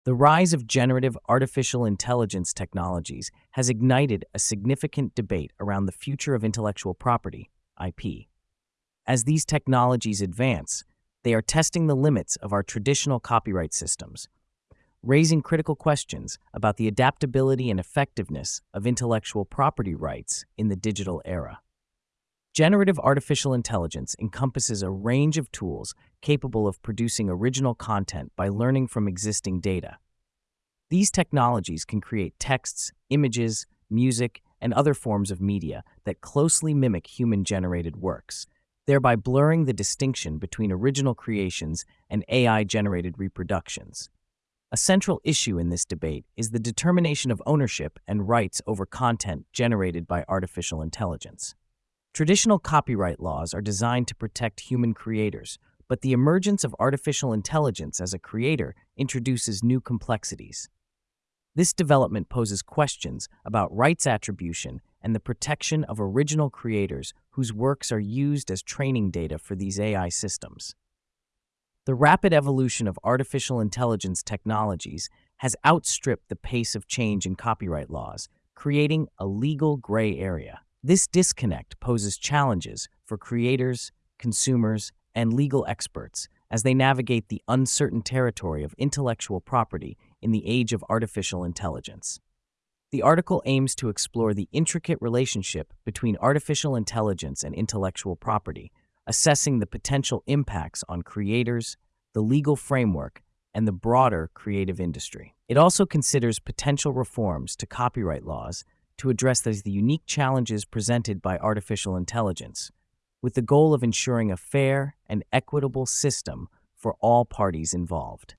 The rise of generative artificial intelligence technologies has ignited a significant debate around the future of intellectual property, IP. As these technologies advance, they are testing the limits of our traditional copyright systems, raising critical questions about the adaptability and effectiveness of intellectual property rights in the digital era. Generative artificial intelligence encompasses a range of tools capable of producing original content by learning from existing data. These technologies can create texts, images, music, and other forms of media that closely mimic human-generated works, thereby blurring the distinction between original creations and AI-generated reproductions. A central issue in this debate is the determination of ownership and rights over content generated by artificial intelligence. Traditional copyright laws are designed to protect human creators, but the emergence of artificial intelligence as a creator introduces new complexities. This development poses questions about rights attribution and the protection of original creators whose works are used as training data for these AI systems. The rapid evolution of artificial intelligence technologies has outstripped the pace of change in copyright laws, creating a legal gray area. This disconnect poses challenges for creators, consumers, and legal experts as they navigate the uncertain territory of intellectual property in the age of artificial intelligence. The article aims to explore the intricate relationship between artificial intelligence and intellectual property, assessing the potential impacts on creators, the legal framework, and the broader creative industry. It also considers potential reforms to copyright laws to address the unique challenges presented by artificial intelligence, with the goal of ensuring a fair and equitable system for all parties involved.